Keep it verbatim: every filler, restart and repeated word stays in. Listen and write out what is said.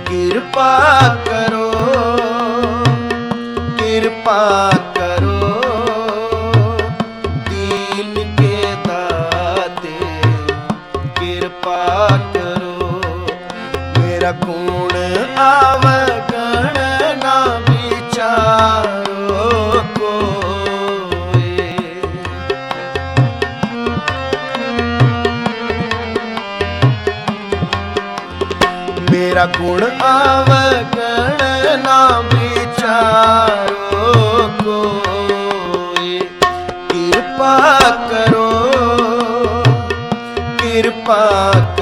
ਕਿਰਪਾ ਕਰੋ, ਕਿਰਪਾ ਕਰੋ, ਦੀਨ ਕੇ ਦਾਤੇ ਕਿਰਪਾ ਕਰੋ। ਮੇਰਾ ਗੁਣ ਆਵਗਣ ਨਾ ਵਿਚਾਰੋ ਕੋਇ। ਮੇਰਾ ਗੁਣ ਆਵਗਣ ਨਾ ਵਿਚਾਰੋ ਕੋਇ। ਕਿਰਪਾ ਕਰੋ, ਕਿਰਪਾ